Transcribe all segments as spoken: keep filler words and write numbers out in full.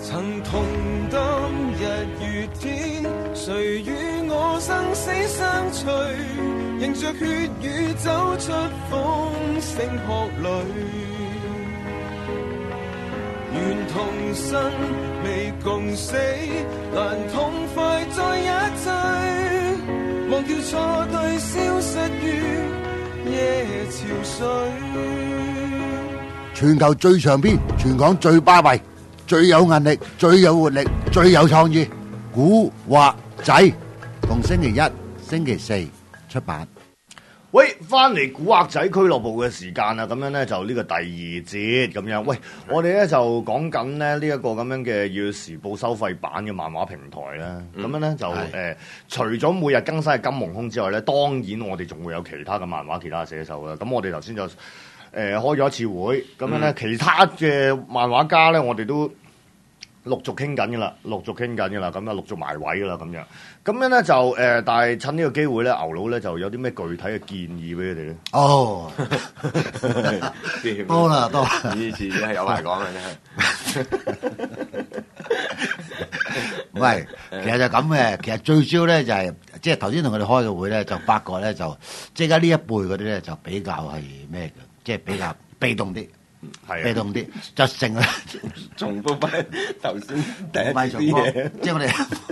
曾同當日月天，誰與我生死相隨，迎着血雨走出風聲鶴裏，願同生未共死，難痛快再一醉，忘掉錯對消失於夜潮水。 全球最長篇，全港最巴閉，最有韌力，最有活力，最有創意，古惑仔，逢星期一、星期四出版。 喂，翻嚟古惑仔俱樂部嘅時間啦，咁樣咧就呢個第二節咁樣。喂，我哋咧就講緊咧呢一個咁樣嘅《要時報》收費版嘅漫畫平台啦。咁、嗯、樣咧就誒、呃，除咗每日更新嘅金庸空之外咧，當然我哋仲會有其他嘅漫畫、其他嘅寫手啦。咁我哋頭先就誒、呃、開咗一次會，咁樣咧、嗯、其他嘅漫畫家咧，我哋都陸續傾緊嘅啦，陸續傾緊嘅啦，咁啊陸續埋位嘅啦，咁樣，咁樣咧就誒、呃，但係趁呢個機會咧，牛佬咧就有啲咩具體嘅建議俾你哋咧？ 哦，多啦多啦， 呢次真係有排講嘅真係。 唔係，其實就咁嘅，其實最主要咧就係、是，即係頭先同佢哋開嘅會咧，就發覺咧就，即係而家呢一輩嗰啲咧就比較係咩嘅，即係比較被動啲。係被動啲，就成日重複翻頭先第一啲嘢， 即係我哋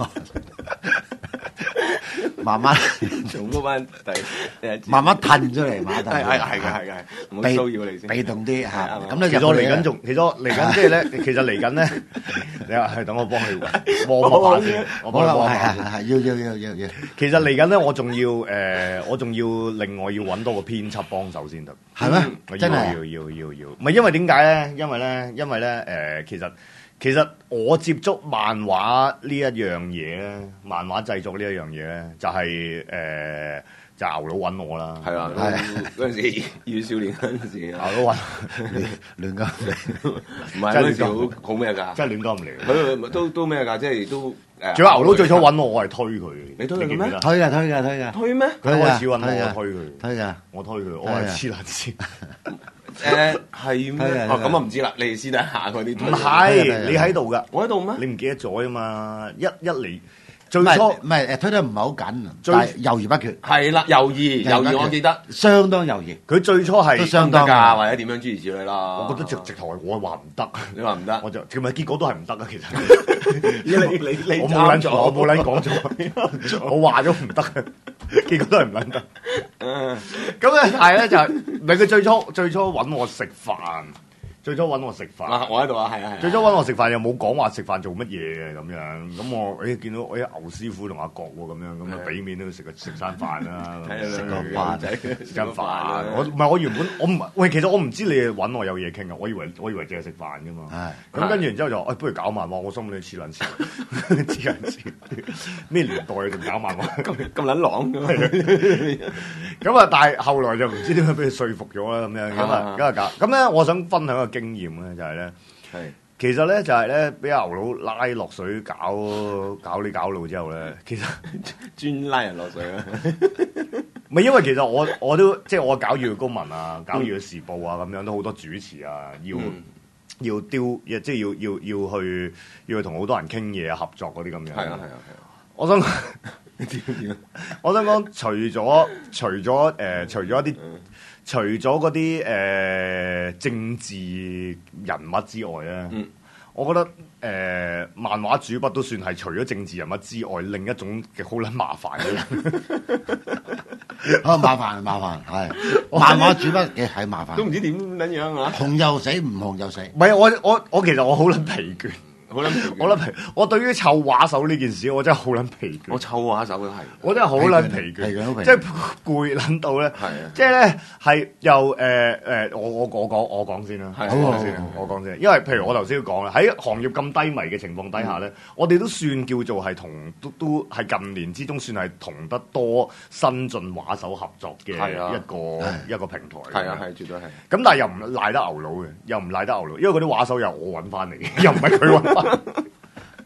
慢慢重複翻第第一， 慢慢褪出嚟，慢慢係係係嘅係嘅，唔好騷擾你先， 被動啲嚇。咁咧，其實我嚟緊仲，其實我嚟緊即係咧，其實嚟緊咧，你話係等我幫佢望下先，我幫佢望下先， 係係要要要要要。 其實嚟緊咧，我仲要誒，我仲要另外要揾多個編輯幫手先得， 係咩？真係要要要要，唔係因為點解咧？因為咧，因為咧誒，其實。其實我接觸漫畫呢一樣嘢咧，漫畫製作呢一樣嘢咧，就係、是、誒、呃、就係、牛佬揾我啦。 係啊，嗰陣時與少年嗰陣時，牛佬揾亂鳩嚟， 唔係嗰陣時好好咩㗎？ 真係亂鳩唔嚟。 佢都都咩㗎？即係都誒。 仲有牛佬最初揾我，我係推佢。 你推佢咩？ 推㗎推㗎推㗎。 推咩？ 佢開始揾我，我推佢。 推㗎， 我推佢，我係黐撚線。 誒係咩？哦咁我唔知啦，你哋私底下嗰啲唔係你喺度㗎， 我喺度咩？ 你唔記得咗啊嘛？一一嚟最初唔係誒推得唔係好緊，但係猶豫不決。 係啦，猶豫猶豫，我記得相當猶豫。 佢最初係都相當㗎，或者點樣諸如此類啦。 我覺得直直頭係我話唔得， 你話唔得， 我就其實結果都係唔得啊！其實你你你我冇撚錯，我冇撚講錯，我話咗唔得啊！結果都係唔撚得。咁咧，但係咧就係唔係佢最初最初揾我食飯，最初揾我食飯。 啊，我喺度啊，係啊係。 最初揾我食飯又冇講話食飯做乜嘢嘅咁樣，咁我誒見到我啲牛師傅同阿國喎咁樣，咁啊俾面都食個食餐飯啦， 食個飯仔， 食餐飯。我唔係我原本我唔喂，其實我唔知你揾我有嘢傾啊，我以為我以為淨係食飯㗎嘛。咁跟住然之後就誒，不如搞漫畫，我心裏黐撚線，黐撚線，咩年代仲搞漫畫咁咁撚狼咁啊！但係後來就唔知點樣俾佢說服咗啦咁樣，咁啊咁啊搞咁咧，我想分享個經驗咧，就係咧，其實咧就係咧，俾牛佬拉落水搞搞呢搞路之後咧，其實專拉人落水啊！ 唔係因為其實我我都即係我搞粵語公民啊，搞粵語時報啊，咁樣都好多主持啊，要、嗯、要丟，即係要要要去要去同好多人傾嘢啊，合作嗰啲咁樣。係啊係啊係啊！我想我想講，除咗除咗誒、呃，除咗一啲，除咗嗰啲誒政治人物之外咧，嗯、我覺得誒、呃、漫畫主筆都算係除咗政治人物之外，另一種嘅好撚麻煩嘅人。 啊麻煩麻煩係漫畫主筆嘅係麻煩， 都唔知點撚樣啊！ 紅又死，唔紅又死。 唔係我我我其實我好撚疲倦。 好撚疲， 我撚疲，我對於湊畫手呢件事，我真係好撚疲倦。 我湊畫手都係， 我真係好撚疲倦，即係攰撚到咧。係啊，即係咧係又誒誒，我我我講我講先啦，我講先，我講先。因為譬如我頭先都講啦，喺行業咁低迷嘅情況底下咧，我哋都算叫做係同都都係近年之中算係同得多新進畫手合作嘅一個一個平台。 係啊係，絕對係。 咁但係又唔賴得牛佬嘅，又唔賴得牛佬，因為嗰啲畫手又我揾翻嚟嘅，又唔係佢揾翻。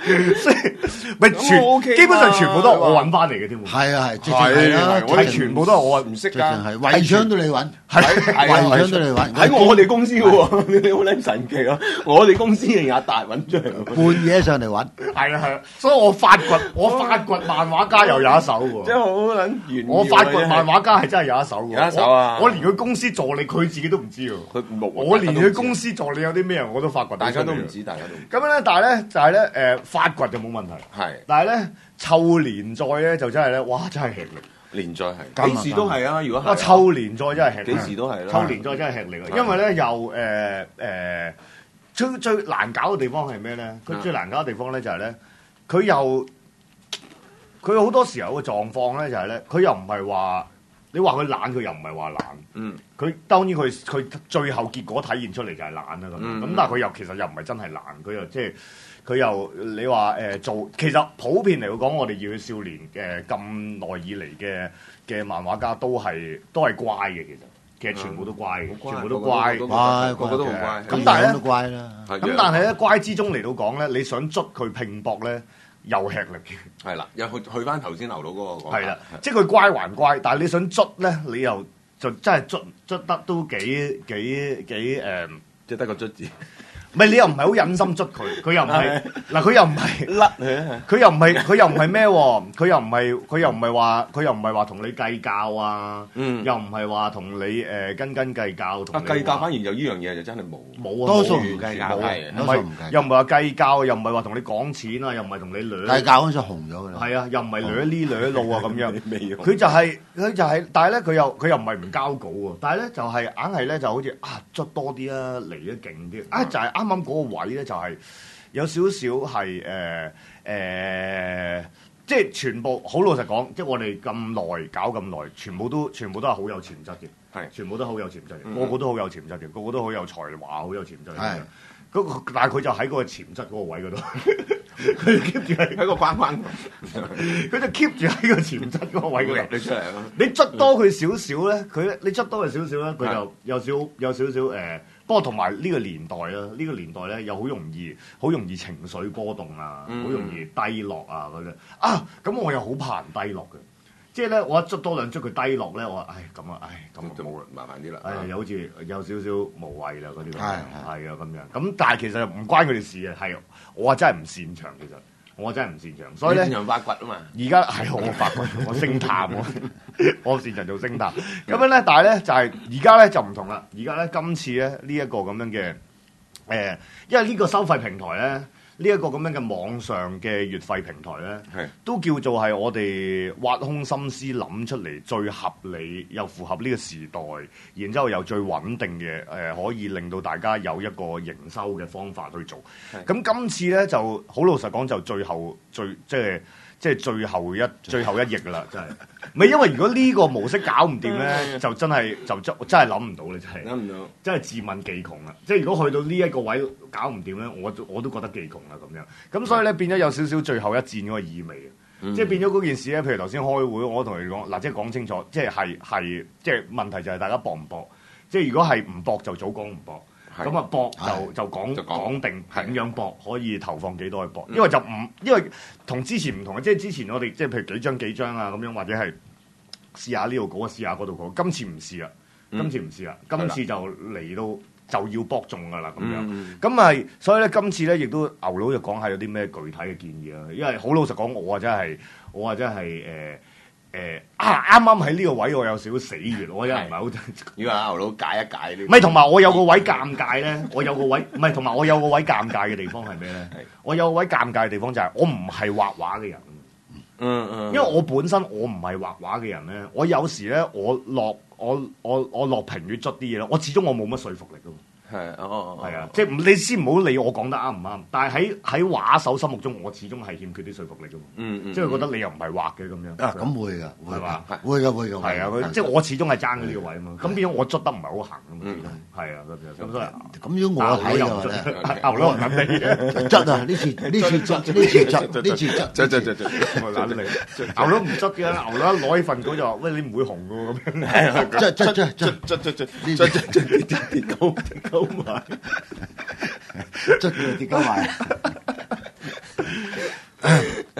所以咪全基本上全部都係我揾翻嚟嘅添喎。 係啊係， 係啊，我哋全部都係我唔識㗎， 係圍牆都你揾， 係圍牆都你揾， 喺我哋公司嘅喎，你好撚神奇啊！我哋公司嘅阿達揾出嚟， 半夜上嚟揾， 係啊係啊，所以我發掘我發掘漫畫家又有一手喎， 真係好撚炫耀。 我發掘漫畫家係真係有一手喎， 有一手啊！ 我連佢公司助理佢自己都唔知喎， 佢冇， 我連佢公司助理有啲咩我都發掘， 大家都唔知，大家都唔知。 咁樣咧，但係咧就係咧誒發掘就冇問題， 係， 但係咧湊連載咧就真係咧，哇真係吃力。 連載係幾時都係啊！如果係， 哇湊連載真係吃力， 幾時都係啦。 湊連載真係吃力啊！因為咧又誒誒最最難搞嘅地方係咩咧？佢最難搞嘅地方咧就係咧，佢又佢好多時候嘅狀況咧就係咧，佢又唔係話你話佢懶，佢又唔係話懶。嗯，佢當然佢佢最後結果體現出嚟就係懶啦咁。咁、嗯、但係佢又其實又唔係真係懶，佢又即係佢又你話誒、呃、做，其實普遍嚟講，我哋熱血少年嘅咁耐以嚟嘅嘅漫畫家都係都係乖嘅，其實其實全部都乖嘅，嗯、全部都乖， 乖個個個都好乖。 咁但係咧， 乖啦。 咁但係咧，乖之中嚟到講咧，你想捉佢拼搏咧，又吃力嘅。 係啦，又去去翻頭先劉老嗰個講。係啦， 即係佢乖還乖，但係你想捉咧，你又就真係捉捉得都幾幾幾誒， 即係得個捉字。 唔係你又唔係好忍心捉佢，佢又唔係嗱，佢又唔係甩佢， 佢又唔係佢又唔係咩喎？佢又唔係佢又唔係話佢又唔係話同你計較啊，嗯、又唔係話同你誒、呃、斤斤計較。同啊計較反而就呢樣嘢就真係冇冇啊， 多數唔計較， 唔係又唔係話計較，又唔係話同你講錢啊，又唔係同你掠計較嗰陣紅咗㗎啦。 係啊，又唔係掠呢掠路啊咁樣。佢就係佢就係，但係咧佢又佢又唔係唔交稿喎，但係咧就係硬係咧就好似啊捽多啲啊嚟得勁啲啊，就係啱啱嗰個位咧。就係有少少係誒誒，即係全部好老實講，即係我哋咁耐搞咁耐，全部都全部都係好有潛質嘅，係是全部都好有潛質嘅，嗯、個個都好有潛質嘅，個個都好有才華，好有潛質嘅。係嗰但係佢就喺嗰個潛質嗰個位嗰度，佢 keep 住喺個關關， 佢就 keep 住喺個潛質嗰個位嗰度。 你出嚟咯！ 你捽多佢少少咧，佢你捽多佢少少咧，佢就有少有少少誒。不過同埋呢個年代啦，呢、呢個年代咧又好容易，好容易情緒波動啊，好、嗯、容易低落啊嗰啲啊，咁我又好怕人低落嘅，即係咧我一捉多兩捉佢低落咧，我話唉咁啊，唉咁就冇啦，麻煩啲啦，唉又好似有少少無謂啦嗰啲咁，係係啊咁樣，咁但係其實唔關佢哋事嘅，係我真係唔擅長其實。我真係唔擅長，所以咧擅長發掘啊嘛。而家係我發掘，我星探我，我擅長做星探。咁樣咧，但係咧就係而家咧就唔同啦。而家咧今次咧呢一個咁樣嘅誒、呃，因為呢個收費平台咧。呢一個咁樣嘅網上嘅月費平台咧，是都叫做係我哋挖空心思諗出嚟最合理又符合呢個時代，然之後又最穩定嘅誒、呃，可以令到大家有一個營收嘅方法去做。咁是今次咧就好老實講，就最後最即係即係最後一最後一役啦，真係。唔係因為如果呢個模式搞唔掂咧，就真係就真真係諗唔到咧，真係諗唔到，真係自問技窮啦。即係如果去到呢一個位搞唔掂咧，我我都覺得技窮啦咁樣。咁所以咧變咗有少少最後一戰嗰個意味嘅，嗯、即係變咗嗰件事咧。譬如頭先開會，我同你講嗱，即係講清楚，即係係係即係問題就係大家搏唔搏？即係如果係唔搏就早講唔搏。咁啊搏就就講講定點樣搏，可以投放幾多去搏，因為就唔因為同之前唔同嘅，即係之前我哋即係譬如幾張幾張啊咁樣，或者係試下呢度講，試下嗰度講，今次唔試啦，今次唔試啦，今次就嚟到就要搏中噶啦咁樣，咁係所以咧今次咧亦都牛佬就講下有啲咩具體嘅建議啦，因為好老實講，我啊真係我啊真係誒。誒啊！啱啱喺呢個位，我有少少死穴，我真係唔係好。 要阿牛佬解一解呢？ 唔係，同埋我有個位尷尬咧，我有個位唔係，同埋我有個位尷尬嘅地方係咩咧？我有個位尷尬嘅地方就係我唔係畫畫嘅人。嗯嗯。因為我本身我唔係畫畫嘅人咧，我有時咧我落我我我落評語捽啲嘢咧，我始終我冇乜說服力㗎。係，哦，係啊，即係你先唔好理我講得啱唔啱，但係喺喺畫手心目中，我始終係欠缺啲說服力嘅。嗯嗯，即係覺得你又唔係畫嘅咁樣。啊，咁會㗎，係嘛？會㗎，會㗎。係啊，即係我始終係爭緊呢個位啊嘛。咁變咗我捽得唔係好行啊嘛。嗯，係啊，咁樣。咁所以咁如果我睇啊，牛佬唔肯你捽啊！呢次呢次捽，呢次捽，呢次捽，捽捽捽捽，我懶你。牛佬唔捽嘅，牛佬一攞起份稿就話：喂，你唔會紅㗎咁樣。捽捽捽捽捽捽捽，捽捽捽跌跌高跌高。埋，捽佢跌鳩埋。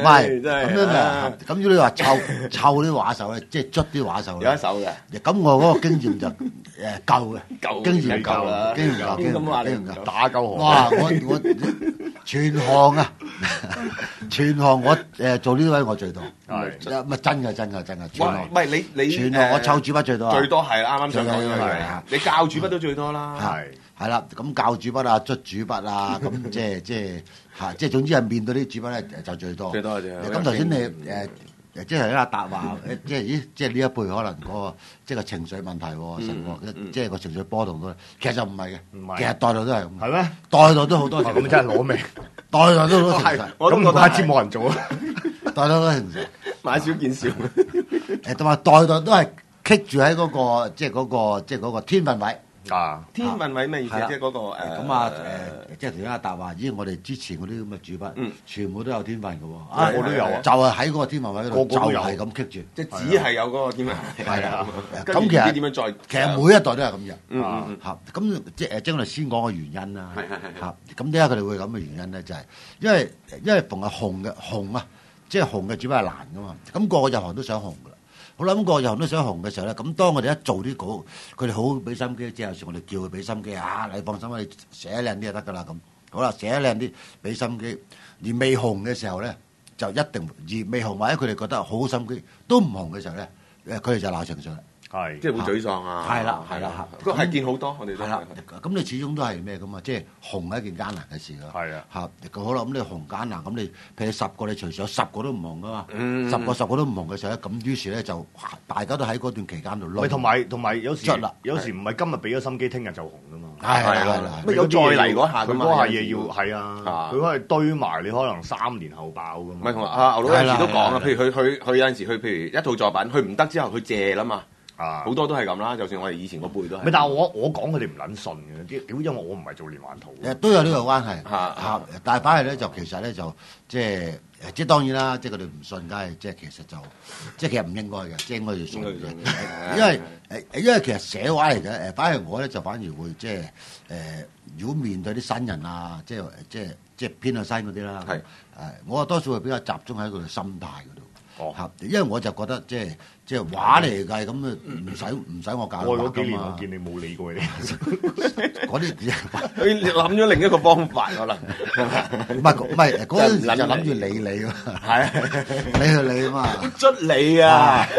係真係咁樣啊！咁如果你話湊湊啲畫手咧，即係捽啲畫手有一手嘅。 咁我嗰個經驗就誒夠嘅， 夠經驗夠啦， 經驗夠，經驗夠，經驗夠， 打鳩行。 哇！我我全行啊，全行我誒做呢啲位我最多， 係咪真嘅真嘅真嘅。全行唔係你你全行我湊主筆最多， 最多係啱啱想講呢係樣，你教主筆都最多啦。 係係啦，咁教主筆啊，捽主筆啊，咁即係即係嚇，即係總之係面對啲主筆咧就最多。 最多嘅啫。 咁頭先你誒誒，即係阿達話誒，即係咦，即係呢一輩可能個即係個情緒問題喎，成個即係個情緒波動都，其實就唔係嘅， 唔係其實代代都係咁。 係咩？ 代代都好多情緒， 咁真係攞命。 代代都好多情緒。 我都覺得咁唔怪之冇人做啊！ 代代都係情緒。 買少見少。 誒，同埋代代都係棘住喺嗰個即係嗰個即係嗰個天分位。 啊！ 天分位咩意思？即係嗰個誒咁啊誒，即係頭先阿達話，咦，我哋之前嗰啲咁嘅主筆， 嗯全部都有天分嘅喎， 啊我都有啊就係喺嗰個天分位嗰度， 個個都有就係咁棘住。 即係只係有嗰個天分。 係啊， 咁咁其實點樣再？ 其實每一代都係咁樣。 嗯嗯嗯嚇，咁即係誒，即係我哋先講個原因啦。 係係係係嚇，咁點解佢哋會咁嘅原因咧？就係因為因為逢係紅嘅紅啊，即係紅嘅主筆係難噶嘛。咁個個入行都想紅噶啦。好啦，咁個個入行都想紅嘅時候咧，咁當我哋一做啲稿，佢哋好俾心機，即係有時我哋叫佢俾心機啊，你放心啦，你寫靚啲就得噶啦咁。好啦，寫靚啲，俾心機。而未紅嘅時候咧，就一定而未紅或者佢哋覺得好心機都唔紅嘅時候咧，誒佢哋就鬧情緒啦。 係即係會沮喪啊！ 係啦係啦嚇， 不過係見好多我哋都係啦，咁你始終都係咩噶嘛？即係紅係一件艱難嘅事咯。 係啊， 嚇，好啦，咁你紅艱難，咁你譬如十個你隨時有十個都唔紅噶嘛， 嗯十個十個都唔紅嘅時候咧，咁於是咧就大家都喺嗰段期間度喂，同埋同埋有時捽啦有時唔係今日俾咗心機，聽日就紅噶嘛。 係係啦係啦， 乜有再嚟嗰下㗎嘛佢嗰下有時嘢要係啊啊，佢可能堆埋，你可能三年後爆噶嘛。 唔係同埋阿牛佬有時都講啊， 係啦譬如佢佢佢有陣時佢譬如一套作品佢唔得之後佢借啦嘛， 啊， 好多都係咁啦。就算我哋以前嗰輩都係。 咪但係我我講佢哋唔撚信嘅，啲屌因為我唔係做連環圖嘅。 誒都有呢個關係嚇嚇，但係反而咧就其實咧就即係誒即係當然啦，即係佢哋唔信，梗係即係其實就即係其實唔應該嘅，即係應該要信應該要信嘅，因為誒因為其實寫畫嚟嘅誒，反而我咧就反而會即係誒，如果面對啲新人啊，即係即係即係偏向新嗰啲啦， 係誒，我多數會比較集中喺佢哋心態嗰度。 哦嚇，因為我就覺得即係即係畫嚟計咁啊，唔使唔使我教過去畫嗰幾年我㗎嘛， 見你冇理過你。 嗰啲佢諗咗另一個方法可能。 唔係唔係嗰陣時就諗住理你喎， 係啊， 理佢理啊嘛。 捽你啊！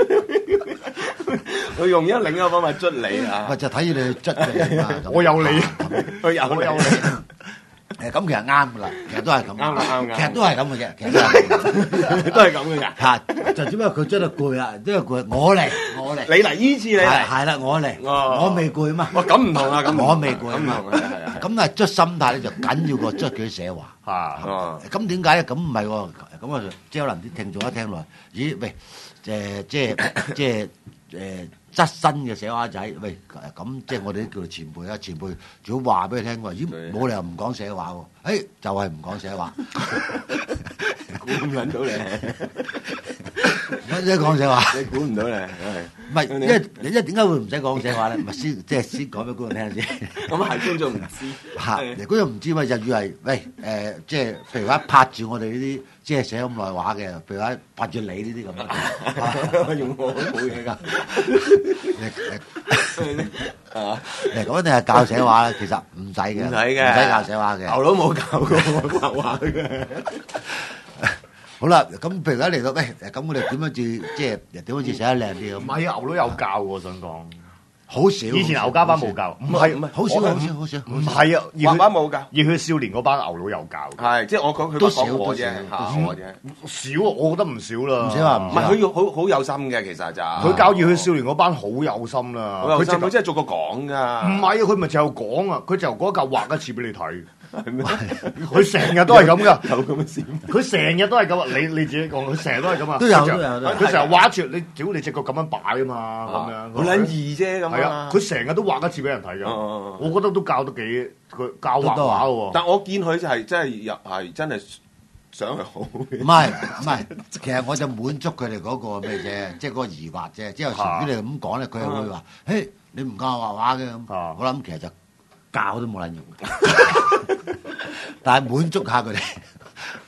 佢用咗另一個方法捽你啊！ 咪就睇住你去捽佢啊嘛。咁我有理佢有我有你。 誒咁其實啱噶啦，其實都係咁。 啱啦啱啱其實都係咁嘅啫，其實都係都係咁嘅㗎。 嚇，就只不過佢捽到攰啦，因為攰，我嚟我嚟。 你嚟依次你係嚟。 係啦，我嚟， 哦我未攰嘛。 哇！咁唔同啊，咁唔同我未攰啊嘛咁唔同啊，係係係。 咁啊捽心態咧就緊要過捽佢寫畫。 嚇哦咁點解咧？咁唔係喎，咁啊，即係可能啲聽眾一聽落，咦？喂，誒，即係即係誒，側身嘅寫畫仔，喂，咁即係我哋啲叫做前輩啊，前輩仲要話俾佢聽話，咦，冇理由唔講寫畫喎，誒，就係唔講寫畫， 估唔撚到你， 一一講寫畫， 你估唔到你，係唔係，因為因為點解會唔使講寫畫咧？咪先即係先講俾觀眾聽先。 咁係觀眾唔知。 嚇！如果又唔知咪就以為喂誒，即係譬如話拍住我哋呢啲即係寫咁耐畫嘅，譬如話拍住你呢啲咁樣， 用我都冇嘢㗎。啊！ 誒咁一定係教寫畫咧，其實唔使嘅， 唔使嘅， 唔使教寫畫嘅。 牛佬冇教過我畫畫嘅。 好啦，咁譬如而家嚟到，喂，咁我哋點樣至即係點樣至寫得靚啲咁？ 唔係啊，牛佬有教喎，我想講。 好少。 以前牛家班冇教，唔係唔係， 好少好少好少。 唔係啊， 畫畫冇㗎。 熱血少年嗰班牛佬有教。 係，即係我講佢都少講我啫， 都少嚇我啫。 少啊，我覺得唔少啦。 唔少話唔唔係佢好好有心嘅，其實就佢教熱血少年嗰班好有心啦。 好有心， 佢直佢真係做過講㗎。 唔係啊，佢咪就講啊，佢就嗰一嚿畫一次俾你睇。 係咩？ 佢成日都係咁噶， 有咁嘅事？ 佢成日都係咁啊！你你自己講，佢成日都係咁啊！ 都有佢就都有都有佢成日畫住你，屌你隻腳咁樣擺啊嘛，咁樣。 好撚易啫咁係啊啊！！ 佢成日都畫一次俾人睇㗎。 哦哦哦我覺得都教得幾，佢教畫都畫喎。 但我見佢就係真係入係真係想係好嘅。 唔係唔係，其實我就滿足佢哋嗰個咩啫，即係嗰個疑惑啫。即係由於你咁講咧，佢又會話：嘿，你唔教我畫畫嘅咁。 啊我諗其實就教都冇撚用。但係滿足下佢哋，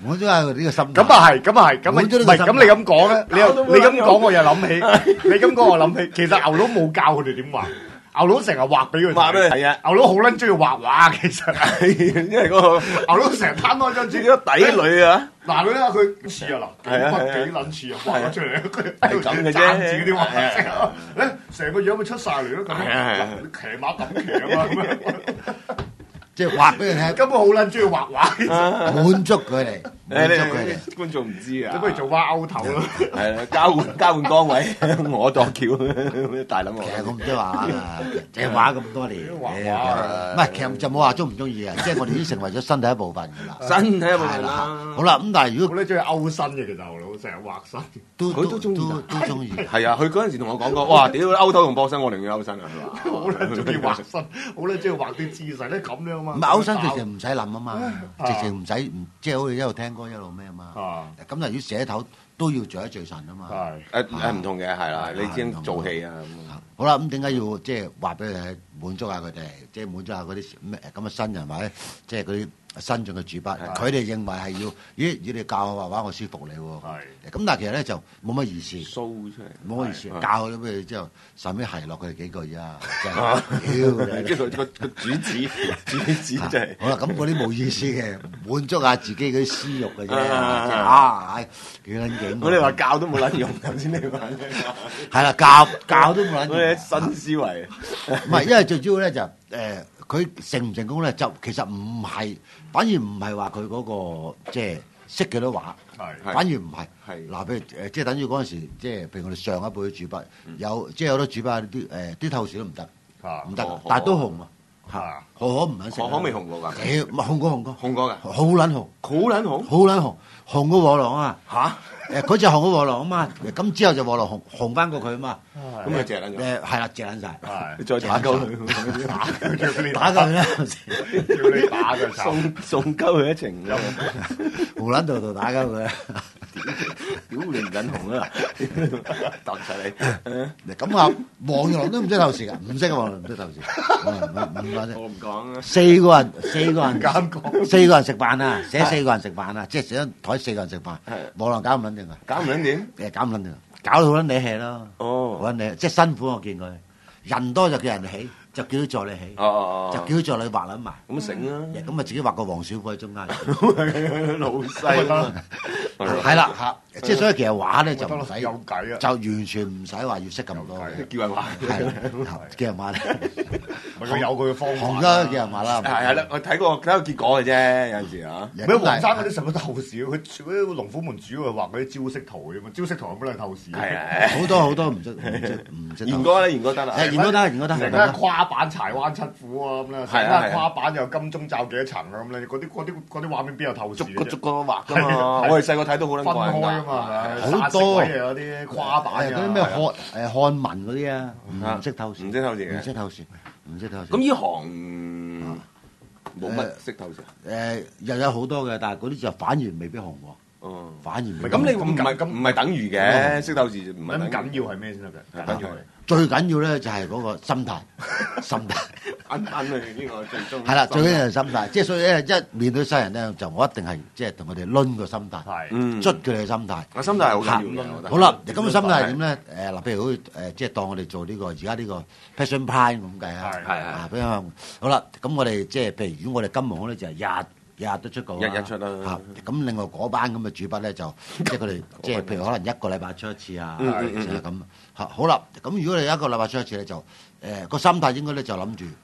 滿足下佢呢個心態。 咁啊係，咁啊係，咁啊滿足唔係咁呢個心態你咁講咧，你又搞到冇撚用你咁講我又諗起，你咁講我諗起，其實牛佬冇教佢哋點畫，牛佬成日畫俾佢睇。 畫俾佢睇啊！ 牛佬好撚中意畫畫，其實係， 因為嗰個牛佬成日攤開張紙， 啲底女啊， 嗱佢咧佢似啊嗱， 係啊係啊乜幾撚似啊，畫咗出嚟，佢係咁嘅啫爭字嗰啲畫，咧成個樣咪出晒嚟咯，咁係啊係啊樣騎馬等騎啊嘛，咁樣即係畫俾佢睇， 根本好撚中意畫畫，其實滿足佢哋，滿足佢哋。 觀眾唔知啊， 你不如做翻勾頭咯。 係啦，交換交換崗位，我度橋，大諗我。 其實我唔中意畫畫啦，即係畫咁多年， 畫畫唔係其實就冇話中唔中意啊，即係我哋已經成為咗身體一部分㗎啦。 身體一部分係啦啦， 好啦，咁但係如果我咧中意勾身嘅，其實牛佬成日畫身。 都佢都中意㗎都都中意。 係啊，佢嗰陣時同我講過，哇！屌勾頭同搏身，我寧願勾身啊，係嘛？ 好撚中意畫身，好撚中意畫啲姿勢咧咁樣嘛。 唔係勾身直情唔使諗啊嘛，直情唔使唔即係好似一路聽歌一路咩啊嘛。 啊， 咁就如果寫頭都要聚一聚神啊嘛。 係誒誒唔同嘅係啦，你知做戲啊咁。 好啦，咁點解要即係話俾佢哋滿足下佢哋，即係滿足下嗰啲咩咁嘅新人或者即係嗰啲新進嘅主筆，佢哋認為係要，咦？如果你教我畫畫，我舒服你喎。 係。 咁但係其實咧就冇乜意思， show 出嚟， 冇乜意思。 係教咗俾佢之後，甚尾係落佢哋幾句啊，真係，屌你！ 即係個個個主旨主旨真係。 好啦，咁嗰啲冇意思嘅，滿足下自己嗰啲私欲嘅啫。 啊即係啊，唉幾撚勁！ 我哋話教都冇撚用，頭先你話係啦，教教都冇撚我哋用。 新思維。 唔係，因為最主要咧就誒，佢成唔成功咧，就其實唔係，反而唔係話佢嗰個即係識幾多畫， 係反而唔係。 係嗱，譬如誒，即係等於嗰陣時，即係譬如我哋上一輩嘅主筆，有即係有好多主筆啲誒啲透視都唔得， 啊唔得何， 但係都紅喎。 啊嚇，可可唔肯食。 可可未紅過㗎？ 誒，唔係紅過紅過， 紅過㗎， 好撚紅， 好撚紅好撚紅，紅過和狼啊！ 嚇！ 誒，佢就紅過和狼啊嘛，咁之後就和狼紅紅翻過佢啊嘛。 咁咪謝撚咗。 誒係啦，謝撚晒， 係你再打鳩佢， 打佢叫你打佢啦， 叫你打嘅手。 送送鳩佢一程。 胡撚度度打鳩佢。 屌你唔撚紅啊！答晒你。 咁啊，黃玉郎都唔識透視㗎，唔識啊，黃玉郎唔識透視。唔唔唔我唔講啊。 四個人，四個人啱講四個人食飯啊，寫四個人食飯啊，即係成台四個人食飯係。 黃玉郎搞唔撚定啊， 搞唔撚掂？ 誒搞唔撚定，搞到好撚你氣咯。 哦。 好撚你，即係辛苦我見佢，人多就叫人起，就叫佢助你起， 哦哦就叫佢助你畫撚埋。 咁醒啦。 咁啊自己畫個黃小虎喺中間。 老細啊嘛。 係啦嚇，即係所以其實畫咧就唔使， 有計啊！ 就完全唔使話要識咁多嘅。 叫人畫。 係啦，叫人畫咧， 佢有佢嘅方法。 紅家叫人畫啦。 係係啦，我睇過睇個結果嘅啫，有陣時啊。 唔係黃生嗰啲使乜透視？佢嗰啲龍虎門主要係畫嗰啲招式圖嘅嘛，招式圖有乜撚透視？ 係啊。 好多好多唔識唔識唔識。 賢哥咧，賢哥得啦。 誒，賢哥得，賢哥得。 成間跨版柴灣七虎啊咁啦，成係啊係啊間跨版又金鐘罩幾多層啊咁咧，嗰啲嗰啲嗰啲畫面邊有透視嘅啫？ 逐個逐個畫噶嘛，我哋細個睇到好撚分怪開啊嘛， 好多嘅有啲跨版誒嗰啲咩漢誒漢文嗰啲啊，唔識透視， 唔識透視嘅唔識透視，唔識透視。 咁呢行冇乜識透視。 誒又有好多嘅，但係嗰啲就反而未必紅喎。 哦， 反而未必紅。 咁你唔係唔係等於嘅，識透視唔係咁等於。 緊要係咩先得嘅？ 緊要係最緊要咧就係嗰個心態，心態。 啱啱啊！呢個最終係啦，最緊要係心態，即係所以咧，一面對新人咧，就我一定係即係同佢哋攆個心態， 係嗯捽佢哋嘅心態。 我心態係好緊要嘅，我覺得。 好啦，咁個心態係點咧？誒嗱，譬如好似誒，即係當我哋做呢個而家呢個 Passion Prime 咁計啊， 係係係啊，比如好啦，咁我哋即係譬如如果我哋金毛咧就係日日日都出稿啦， 日日出啦嚇咁另外嗰班咁嘅主筆咧就即係佢哋即係譬如可能一個禮拜出一次啊， 嗯嗯嗯就係咁嚇。好啦，咁如果你一個禮拜出一次咧，就誒個心態應該咧就諗住誒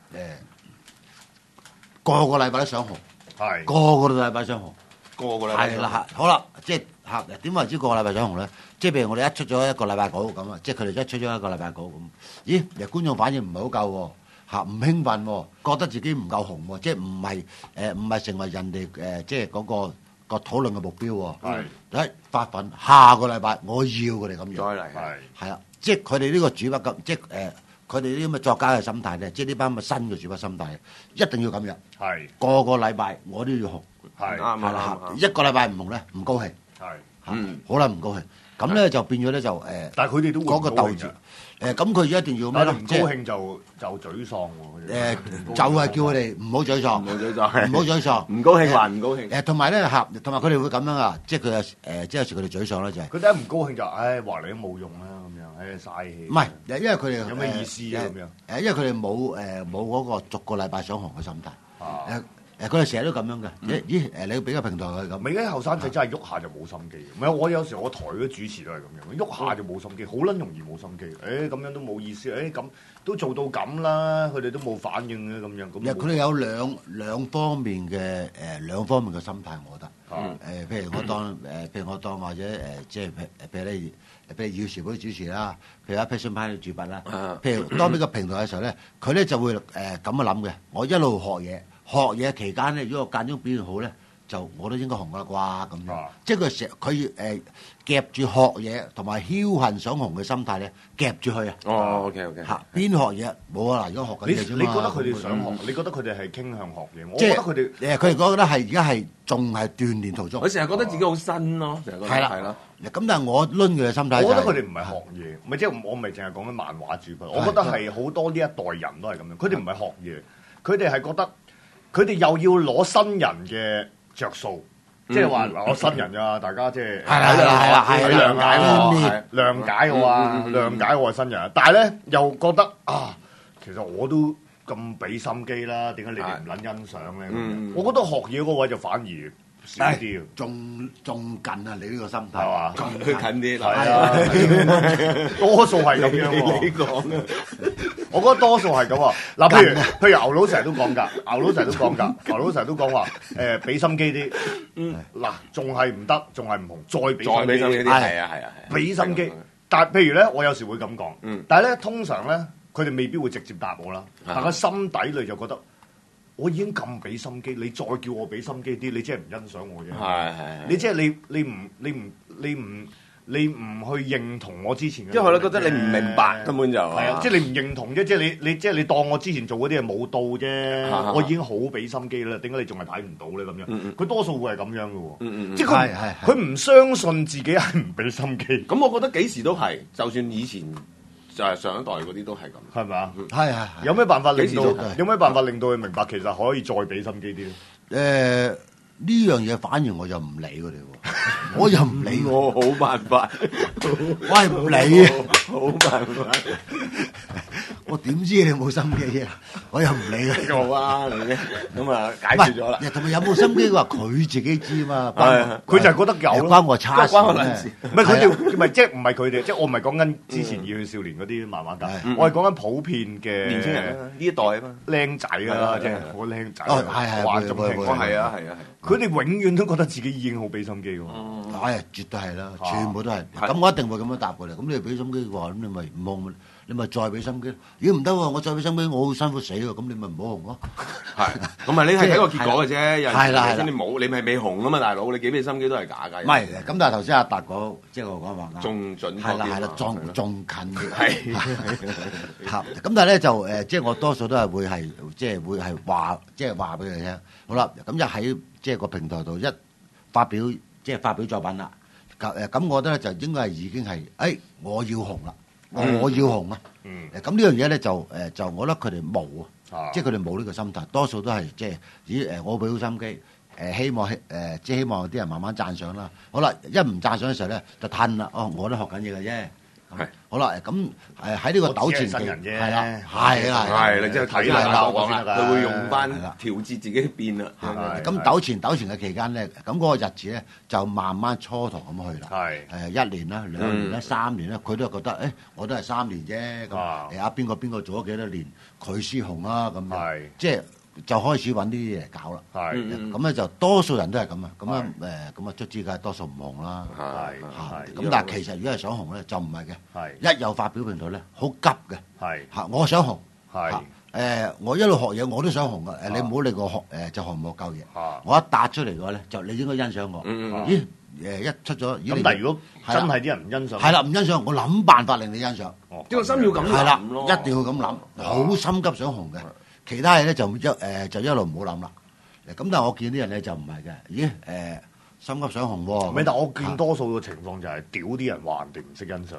個個禮拜都想紅， 係個個都禮拜想紅。 個個禮係啦嚇，好啦，即係嚇點為之個個禮拜想紅咧？即係譬如我哋一出咗一個禮拜稿咁啊，即係佢哋一出咗一個禮拜稿咁，咦？其實觀眾反應唔係好夠喎，嚇唔興奮喎，覺得自己唔夠紅喎，即係唔係誒唔係成為人哋誒即係嗰個個討論嘅目標喎。 係誒發奮，下個禮拜我要佢哋咁樣。 再嚟係係啦，即係佢哋呢個主筆咁，即係誒佢哋呢啲咁嘅作家嘅心態咧，即係呢班咁嘅新嘅主筆心態，一定要咁樣。 係個個禮拜我都要紅， 係啱係啦啱， 一個禮拜唔紅咧唔高興。 係。 嗯，好啦，唔高興，咁咧就變咗咧就誒， 但係佢哋都會嗰個鬥志唔高興㗎。 誒咁佢一定要咩咧？ 唔高興就就沮喪喎。 誒就係叫佢哋唔好沮喪， 唔好沮喪， 唔好沮喪， 唔高興還唔高興。 誒同埋咧嚇，同埋佢哋會咁樣啊，即係佢有誒，即係有時佢哋沮喪咧就係佢哋一唔高興就唉話你都冇用啦咁樣，唉嘥氣。 唔係，因為佢哋有咩意思啊咁樣？ 誒因為佢哋冇誒冇嗰個逐個禮拜想紅嘅心態。誒誒佢哋成日都咁樣嘅。咦咦誒你要俾個平台佢咁。 咪啲後生仔真係喐下就冇心機。唔係我有時我台嗰啲主持都係咁樣，喐下就冇心機，好撚容易冇心機。誒咁樣都冇意思，誒咁都做到咁啦，佢哋都冇反應嘅咁樣。咁佢哋有兩兩方面嘅誒兩方面嘅心態，我覺得。誒譬如我當誒譬如我當或者誒即係譬譬如你譬如耀時嗰啲主持啦，譬如阿 Passion 派嘅主筆啦，譬如當呢個平台嘅時候咧，佢咧就會誒咁樣諗嘅。我一路學嘢，學嘢期間咧，如果我間中表現好咧，就我都應該紅㗎啦啩咁樣。即係佢成佢誒夾住學嘢同埋僥倖想紅嘅心態咧，夾住佢啊。 哦 ，OK OK。 嚇邊學嘢冇啊嗱，而家學緊嘢啫嘛。 你你覺得佢哋想學？你覺得佢哋係傾向學嘢？我即係覺得佢哋誒，佢哋覺得係而家係仲係鍛鍊途中。 佢成日覺得自己好新咯，成日覺得係啦係啦。 咁但係我攆佢嘅心態就係， 我覺得佢哋唔係學嘢，唔係即係我唔係淨係講緊漫畫主筆，我覺得係好多呢一代人都係咁樣。佢哋唔係學嘢，佢哋係覺得佢哋又要攞新人嘅着數，即係話嗱我新人啊，大家即係係啦係啦係啦係啦諒解我， 係諒解我啊，諒解我係新人啊。但係咧又覺得啊，其實我都咁俾心機啦，點解你哋唔撚欣賞咧？咁樣我覺得學嘢嗰位就反而少啲， 仲仲近啊！你呢個心態係嘛？ 仲近啲， 係啊，多數係咁樣喎。 你講啊， 我覺得多數係咁啊。嗱，譬如譬如牛佬成日都講㗎，牛佬成日都講㗎，牛佬成日都講話誒，俾心機啲。嗯，嗱，仲係唔得，仲係唔紅，再俾再俾心機啲，係啊係啊係。 俾心機，但係譬如咧，我有時會咁講，但係咧通常咧，佢哋未必會直接答我啦，但係心底裏就覺得。我已經咁俾心機，你再叫我俾心機啲，你真係唔欣賞我啫。係係，你即係你你唔你唔你唔你唔去認同我之前嘅， 因為佢都覺得你唔明白根本就係啊，即係你唔認同啫，即係你你即係你當我之前做嗰啲嘢冇到啫，我已經好俾心機啦，點解你仲係睇唔到咧咁樣？佢多數會係咁樣嘅喎，即係佢佢唔相信自己係唔俾心機。 咁我覺得幾時都係，就算以前。就係上一代嗰啲都係咁， 係咪啊？ 係係。 有咩辦法令到？有咩辦法令到佢明白其實可以再俾心機啲咧？ 誒呢樣嘢反而我就唔理佢哋喎，我又唔理我，好辦法， 我係唔理啊， 好辦法。 我點知你冇心機啊？我又唔理佢。 好啊，咁啊解決咗啦。 同埋有冇心機話佢自己知嘛？ 佢就係覺得有， 關我叉事。 唔係佢哋，唔係即係唔係佢哋，即係我唔係講緊之前熱血少年嗰啲漫畫家，我係講緊普遍嘅年青人呢一代啊嘛， 僆仔啊，即係好僆仔。 哦，係係， 玩咁興， 係啊係啊係。 佢哋永遠都覺得自己已經好俾心機喎。 係啊，絕對係啦，全部都係。咁我一定會咁樣答佢哋。咁你俾心機嘅話，咁你咪唔好。你咪再俾心機，如果唔得喎，我再俾心機，我好辛苦死喎，咁你咪唔好紅咯。 係，咁咪你係睇個結果嘅啫。 係啦係啦， 你冇，你咪未紅啊嘛，大佬，你幾俾心機都係假㗎。 唔係，咁但係頭先阿達講，即係我講話仲準確啲。 係啦係啦，仲仲近啲。 係。 嚇，咁但係咧就誒，即係我多數都係會係，即係會係話，即係話俾佢聽。好啦，咁一喺即係個平台度一發表，即係發表作品啦。誒，咁我覺得咧就應該係已經係，誒，我要紅啦。我我要紅啊！咁呢樣嘢咧就誒就我覺得佢哋冇啊，即係佢哋冇呢個心態，多數都係即係咦誒我俾好心機誒，希望誒即係希望啲人慢慢讚賞啦。好啦，一唔讚賞嘅時候咧就褪啦。哦，我都學緊嘢嘅啫。係。好啦，咁誒喺呢個糾纏期係啦，係啦， 係啦，即係睇啦，我講啦，佢會用翻調節自己變啦。 咁糾纏糾纏嘅期間咧，咁嗰個日子咧就慢慢蹉跎咁去啦。係誒一年啦、兩年啦、三年啦，佢都係覺得誒，我都係三年啫。咁誒啊邊個邊個做咗幾多年，佢先紅啦咁樣。即係就開始揾呢啲嘢嚟搞啦。係咁咧就多數人都係咁啊。咁啊誒咁啊卒之梗係多數唔紅啦。係係。咁但係其實如果係想紅咧，就唔係嘅。係。一有發表平台咧，好急嘅，係嚇，我想紅，係誒，我一路學嘢，我都想紅嘅，誒，你唔好理我學誒就學唔學夠嘢，我一答出嚟嘅話咧，就你應該欣賞我，咦誒一出咗， 咁但係如果真係啲人唔欣賞， 係啦，唔欣賞，我諗辦法令你欣賞， 呢個心要咁諗咯， 一定要咁諗，好心急想紅嘅，其他嘢咧就一誒就一路唔好諗啦，咁但係我見啲人咧就唔係嘅，咦誒心急想紅喎， 唔係，但係我見多數嘅情況就係屌啲人話人哋唔識欣賞。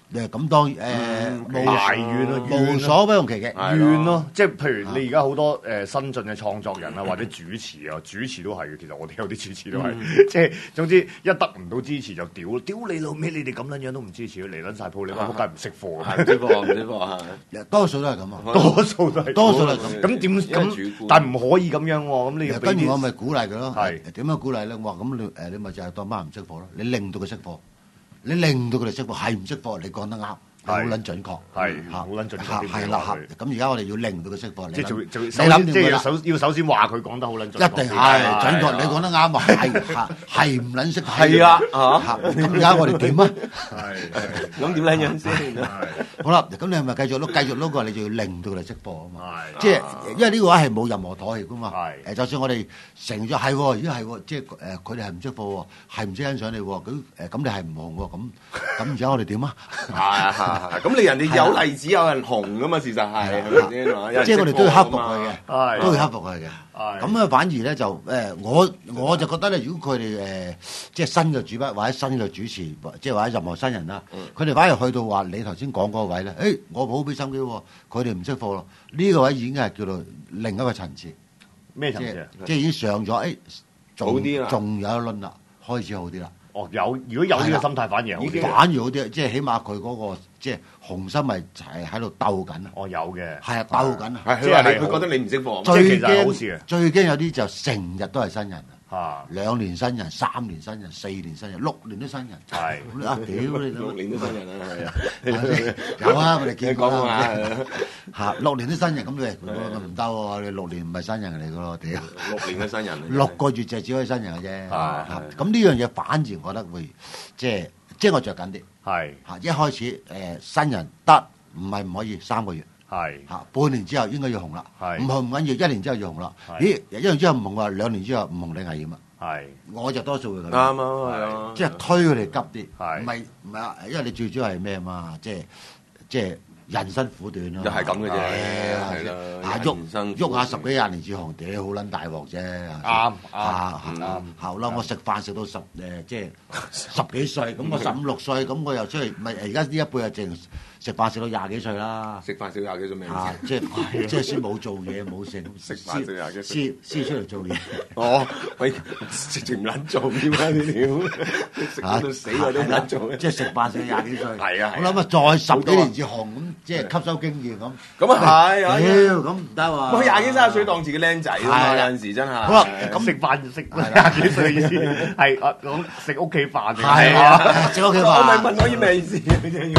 誒咁當誒埋怨咯， 無所不用其極， 怨咯，即係譬如你而家好多誒新進嘅創作人啊，或者主持啊，主持都係嘅。其實我哋有啲主持都係，即係總之一得唔到支持就屌，屌你老味，你哋咁撚樣都唔支持，嚟撚晒鋪，你話仆街唔識貨， 唔識貨唔識貨係， 多數都係咁啊， 多數都係， 多數都係咁。 咁點咁？但係唔可以咁樣喎，咁你跟住我咪鼓勵佢咯， 係點樣鼓勵咧？我話咁你誒你咪就係當班唔識貨咯，你令到佢識貨，你令到佢哋識貨，係唔識貨？你講得啱。好撚準確， 係好撚準確， 係啦，咁而家我哋要令到佢識貨， 即係做做， 你諗即係首要首先話佢講得好撚準， 一定係準確，你講得啱啊，係係唔撚識， 係啊嚇，咁而家我哋點啊？ 係，咁點撚樣先？ 好啦，咁你係咪繼續碌繼續碌過？你就要令到佢哋識貨啊嘛，即係因為呢個話係冇任何妥協噶嘛，誒，就算我哋成咗係喎，如果係喎，即係誒佢哋係唔識貨喎，係唔識欣賞你喎，咁誒咁你係唔紅喎，咁咁而家我哋點啊？ 係咁你人哋有例子有人紅噶嘛？事實係係咪先？ 即係我哋都要克服佢嘅，都要克服佢嘅。 係咁啊，反而咧就誒，我我就覺得咧，如果佢哋誒即係新嘅主筆或者新嘅主持，即係或者任何新人啦，佢哋反而去到話你頭先講嗰個位咧，誒我好俾心機喎，佢哋唔識貨咯，呢個位已經係叫做另一個層次。 咩層次啊？ 即係已經上咗，誒好啲啦， 仲有一輪啦，開始好啲啦。 哦，有如果有呢個心態，反而好啲， 反而好啲，即係起碼佢嗰個即係雄心咪係喺度鬥緊啊！ 哦，有嘅， 係啊，鬥緊啊！ 即係佢覺得你唔識貨， 即係其實係好事嘅。 最驚有啲就成日都係新人啊， 兩年新人、三年新人、四年新人、六年都新人。 係啊，屌你六年都新人啦，係啊， 有啊，我哋見過啦。 嚇，六年都新人咁你唔得喎，你六年唔係新人嚟噶咯，屌！ 六年嘅新人， 六個月就只可以新人嘅啫。 係咁呢樣嘢反而我覺得會即係即係我着緊啲。 係嚇，一開始誒新人得，唔係唔可以三個月。 係嚇，半年之後應該要紅啦。 係唔紅唔緊要，一年之後要紅啦。咦，一年之後唔紅話，兩年之後唔紅你危險啊！ 係， 我就多數會咁。 啱啊，係啊， 即係推佢哋急啲， 係唔係唔係啊？因為你最主要係咩啊嘛？即係即係人生苦短咯。 又係咁嘅啫， 係啦，嚇喐喐下十幾廿年至紅，屌好撚大鑊啫。 啱啱啱後啦，我食飯食到十誒即係十幾歲，咁我十五六歲，咁我又出嚟，唔係而家呢一輩啊，淨食飯食到廿幾歲啦。 食飯食廿幾歲未？ 啊，即係即係先冇做嘢冇食， 食飯食廿幾歲， 先先出嚟做嘢。 哦，喂，直情唔撚做添啊！呢條食到死我都唔撚做。 即係食飯食到廿幾歲。 係啊， 我諗啊，再十幾年至紅咁，即係吸收經驗咁。 咁啊係， 屌咁唔得喎。 佢廿幾三十歲當自己僆仔啊嘛，有陣時真係。 好啦， 咁食飯食廿幾歲意思係啊講食屋企飯定係啊，食屋企飯。 我咪問我啲咩意思？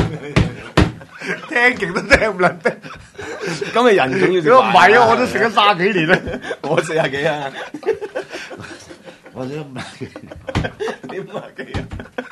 聽極都聽唔撚得。 咁咪人總要食飯。 如果唔係啊，我都食咗卅幾年啦。 我四廿幾啊。 我都五廿幾。 點五廿幾啊？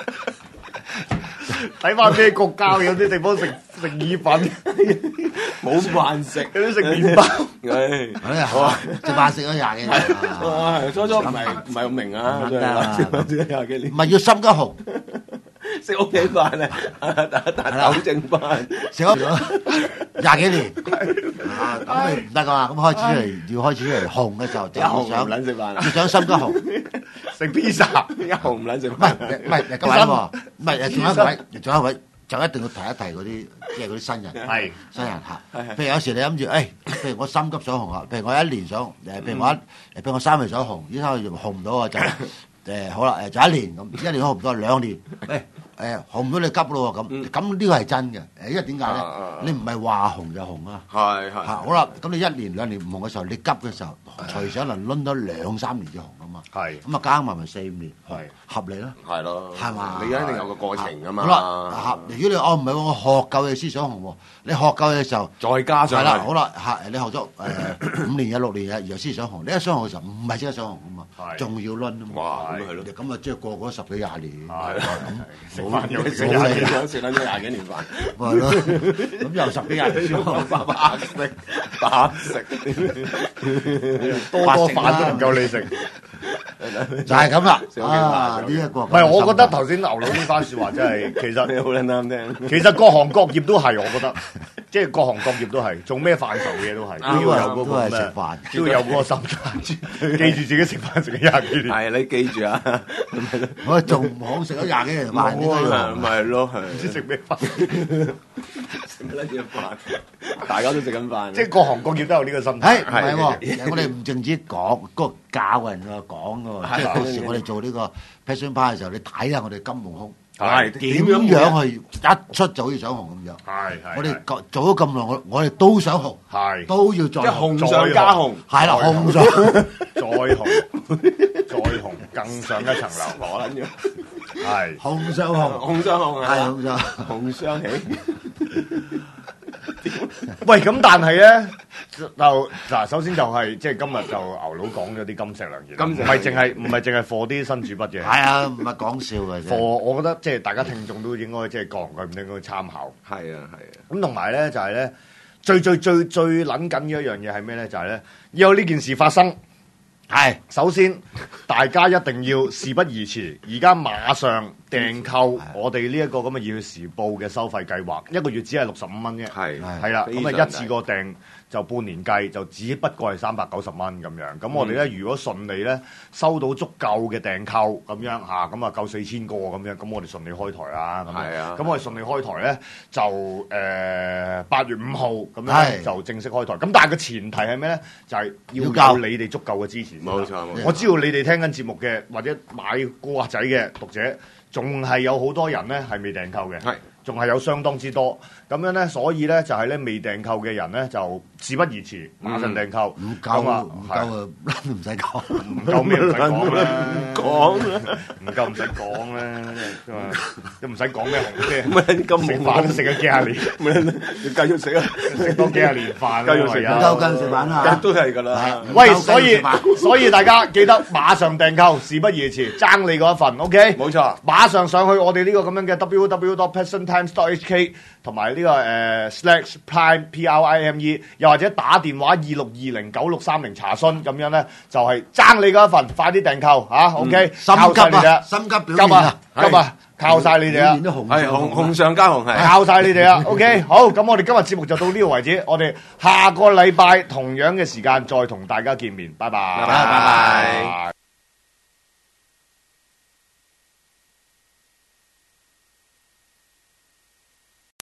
睇翻咩國家，有啲地方食食意粉， 冇飯食， 有啲食麵包。 唉，好啊，食飯食咗廿幾年。 哇，初初唔係唔係咁明啊，廿幾年。 唔係要心急紅。 食屋企飯啊，打打糾正飯， 食咗廿幾年，啊咁你唔得噶嘛，咁開始嚟要開始嚟紅嘅時候，就想唔撚食飯， 要想心急紅， 食 pizza， 一紅唔撚食飯， 唔係唔係咁樣喎，唔係仲有一位，仲有一位就一定要提一提嗰啲即係嗰啲新人， 係新人嚇。譬如有時你諗住，誒，譬如我心急想紅啊，譬如我一年想誒，譬如我一誒，譬如我三個月想紅，依家紅唔到啊，就誒好啦，誒就一年咁，一年紅唔到兩年，誒。誒紅唔到你急咯喎，咁咁呢個係真嘅，誒因為點解咧？你唔係話紅就紅啊， 係係嚇好啦，咁你一年兩年唔紅嘅時候，你急嘅時候，隨時可能攆到兩三年就紅啊嘛， 係咁啊加埋咪四五年， 係合理啦， 係咯， 係嘛？ 你一定有個過程噶嘛。 好啦，嚇如果你哦唔係喎，我學夠嘢先想紅喎，你學夠嘢嘅時候， 再加上係啦，好啦嚇你學咗誒五年呀六年呀，然後先想紅，你一想紅嘅時候唔係即刻想紅噶嘛，仲要攆啊嘛， 哇咁係咯， 咁啊即係過嗰十幾廿年， 食飯又食廿幾年，食撚咗廿幾年飯， 係咯，咁又十幾廿年先白食白食， 多多飯都唔夠你食。 誒就係咁啦。 小敬啊， 拜呢一個唔係，我覺得頭先牛佬呢番説話真係其實你好撚啱聽。 其實各行各業都係，我覺得即係各行各業都係做咩範疇嘅嘢都係，都要有嗰都係食個咩， 飯， 都要有嗰個心態，記住自己食飯食咗廿幾年。 係你記住啊， 我仲唔好食咗廿幾年飯，應該要咪係咯，係唔知食咩飯， 食乜嘢飯？大家都食緊飯， 即係各行各業都有呢個心態。 係唔係喎？我哋唔淨止講，嗰個教人喎講嘅喎，即係到時我哋做呢個 passion part 嘅時候，你睇下我哋金毛空係點樣去一出就好似想紅咁樣。 係係， 我哋做做咗咁耐，我我哋都想紅， 係都要再即係紅上加紅， 係啦，紅上再紅，再紅，更上一層樓。 我撚咗， 係紅上紅， 紅雙紅係係紅上。 紅雙喜。 喂，咁但係咧就嗱，首先就係即係今日就牛佬講咗啲金石良言， 金石唔係淨係唔係淨係貨啲新主筆嘅。 係啊，唔係講笑嘅貨， 啫。 我覺得即係大家聽眾都應該即係各行各業都應該參考。 係啊係啊， 咁同埋咧就係咧最最最最撚緊嘅一樣嘢係咩咧？就係咧要有呢件事發生。 係首先，大家一定要事不宜遲，而家馬上訂購我哋呢一個咁嘅《熱血時報》嘅收費計劃，一個月只係六十五蚊啫。 係係啦， 非常咁啊一次過訂就半年計，就只不過係三百九十蚊咁樣。咁我哋咧如果順利咧收到足夠嘅訂購咁樣嚇，咁啊夠四千個咁樣，咁我哋順利開台啦。咁係啊咁我哋順利開台咧就誒八月五號咁樣係就正式開台。咁但係個前提係咩咧？就係要要夠有你哋足夠嘅支持先得。 冇錯冇錯我知道你哋聽緊節目嘅或者買古惑仔嘅讀者，仲係有好多人咧係未訂購嘅， 係仲係有相當之多。咁樣咧，所以咧就係咧未訂購嘅人咧就事不宜遲，馬上訂購。 唔夠咁啊唔夠啊，唔使講。 唔夠咩唔使講啦， 講啦， 唔夠唔使講啦，即係都唔使講咩紅咩乜咁食飯都食咗幾廿年， 乜你繼續食啊， 食多幾廿年飯啦， 繼續食唯有唔夠跟食飯啦都係㗎啦。 喂， 唔夠所以跟住買所以大家記得馬上訂購，事不宜遲，爭你嗰一份，OK？ 冇錯， 馬上上去我哋呢個咁樣嘅 w w w dot passion times dot h k 同埋呢個誒 slash prime p r i m e， 又或者打電話二六二零九六三零查詢咁樣咧，就係爭你嗰一份，快啲訂購嚇，OK？ 心靠晒你哋急啊！心急表現急啊啊！ 急啊！靠晒你哋啊表現！都紅係上紅紅上加紅係。 靠晒你哋啊！OK，好，咁我哋今日節目就到呢度為止，我哋下個禮拜同樣嘅時間再同大家見面，拜拜， 拜拜拜拜。